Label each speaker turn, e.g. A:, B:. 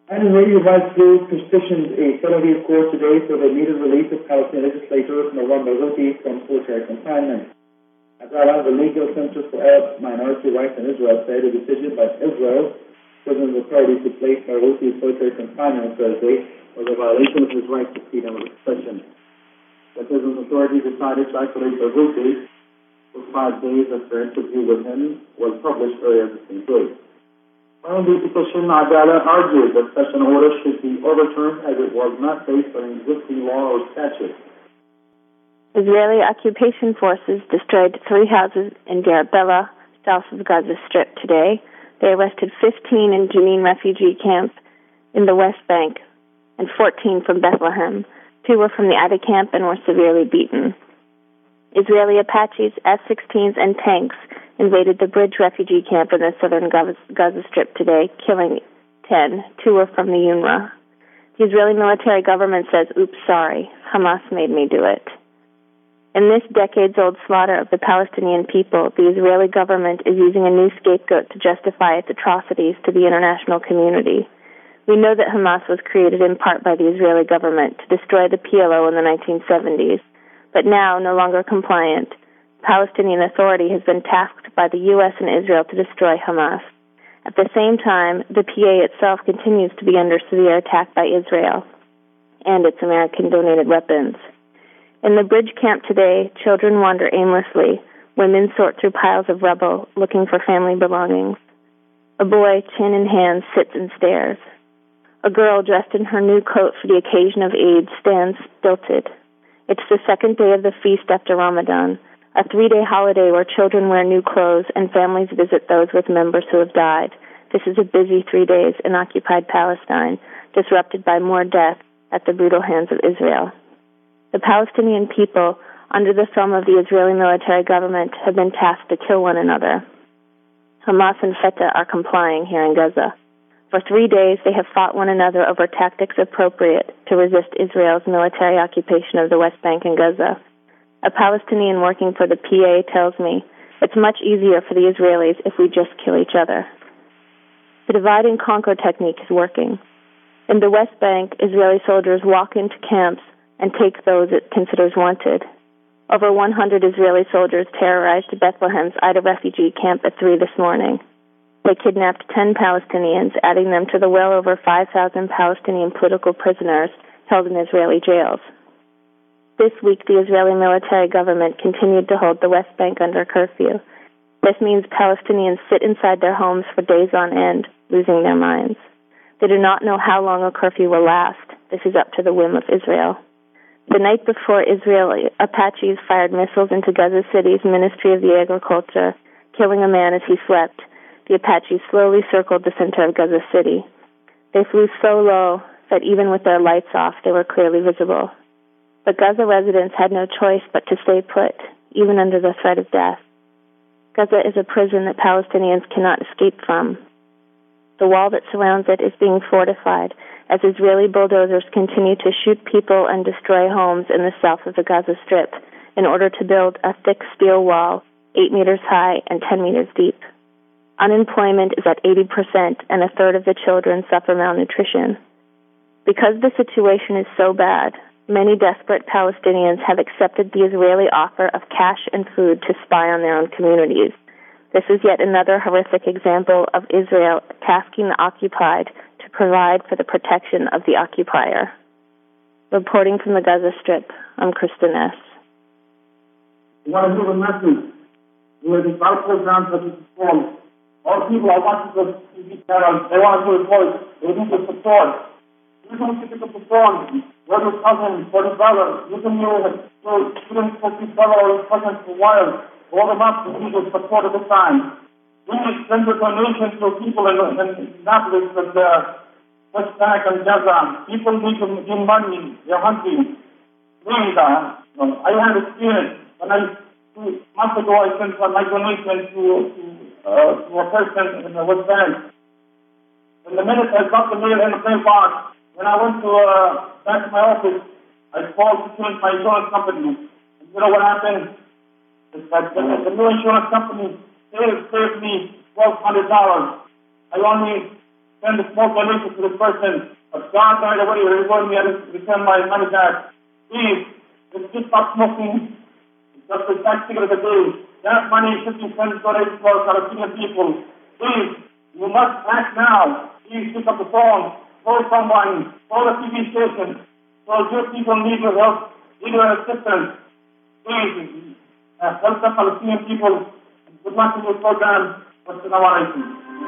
A: And Israeli rights group petitioned a Tel Aviv court today for the immediate release of Palestinian legislators Marwan Barghouti from solitary confinement. Azara, the Legal Center for Arab Minority Rights in Israel, said a decision by Israel prison authorities to place Barghouti in solitary confinement on Thursday was a violation of his right to freedom of expression. The prison authorities decided to isolate Barghouti for 5 days after an interview with him was published earlier this week. On the petition, Adala argued that such an order should be overturned as it was not based on existing law or statute.
B: Israeli occupation forces destroyed 3 houses in Deir Bella, south of the Gaza Strip today. They arrested 15 in Jenin refugee camp in the West Bank and 14 from Bethlehem. 2 were from the Aida camp and were severely beaten. Israeli Apaches, F-16s, and tanks invaded the Bridge refugee camp in the southern Gaza Strip today, killing 10. 2 were from the UNRWA. The Israeli military government says, "Oops, sorry, Hamas made me do it." In this decades-old slaughter of the Palestinian people, the Israeli government is using a new scapegoat to justify its atrocities to the international community. We know that Hamas was created in part by the Israeli government to destroy the PLO in the 1970s, but now, no longer compliant, the Palestinian Authority has been tasked by the U.S. and Israel to destroy Hamas. At the same time, the PA itself continues to be under severe attack by Israel and its American-donated weapons. In the Bridge camp today, children wander aimlessly. Women sort through piles of rubble, looking for family belongings. A boy, chin in hand, sits and stares. A girl dressed in her new coat for the occasion of Eid stands stilted. It's the second day of the feast after Ramadan, a 3-day holiday where children wear new clothes and families visit those with members who have died. This is a busy 3 days in occupied Palestine, disrupted by more death at the brutal hands of Israel. The Palestinian people, under the thumb of the Israeli military government, have been tasked to kill one another. Hamas and Fatah are complying here in Gaza. For 3 days, they have fought one another over tactics appropriate to resist Israel's military occupation of the West Bank and Gaza. A Palestinian working for the PA tells me, it's much easier for the Israelis if we just kill each other. The divide and conquer technique is working. In the West Bank, Israeli soldiers walk into camps and take those it considers wanted. Over 100 Israeli soldiers terrorized Bethlehem's Aida refugee camp at 3 this morning. They kidnapped 10 Palestinians, adding them to the well over 5,000 Palestinian political prisoners held in Israeli jails. This week, the Israeli military government continued to hold the West Bank under curfew. This means Palestinians sit inside their homes for days on end, losing their minds. They do not know how long a curfew will last. This is up to the whim of Israel. The night before, Israeli Apaches fired missiles into Gaza City's Ministry of the Agriculture, killing a man as he slept. The Apaches slowly circled the center of Gaza City. They flew so low that even with their lights off, they were clearly visible. But Gaza residents had no choice but to stay put, even under the threat of death. Gaza is a prison that Palestinians cannot escape from. The wall that surrounds it is being fortified as Israeli bulldozers continue to shoot people and destroy homes in the south of the Gaza Strip in order to build a thick steel wall 8 meters high and 10 meters deep. Unemployment is at 80% and a third of the children suffer malnutrition. Because the situation is so bad, many desperate Palestinians have accepted the Israeli offer of cash and food to spy on their own communities. This is yet another horrific example of Israel tasking the occupied to provide for the protection of the occupier. Reporting from the Gaza Strip, I'm Kristen S.
A: You want to do a message? You will be powerful ground for this form. All people are wanting to be terror. They want to do a voice. They need to support. You don't get to perform. Whether your cousin, for the brother, you can know that your students for each brother or cousin for a while. All them up to need the support at the time. We need to send a donation to people in Naples and West Bank and Gaza. People need to give money. They're hungry. Really, I had experience. When 2 months ago, I sent my donation to a person in the West Bank. And the minute I got the mail in the mailbox, when I went to back to my office, I called to change my insurance company. And you know what happened? It's that the new insurance company saved me $1,200. I only send a small donation to this person. But God, by the way, you're rewarding me and return my money back. Please, let's just stop smoking. Just the tax cigarette a day. That money should be sent to Palestinian people. Please, you must act now. Please pick up the phone. Call someone. Call a TV station. Call your people need your help, need your assistance. Please, help the Palestinian people. Good luck in your program. Wassalamu alaikum.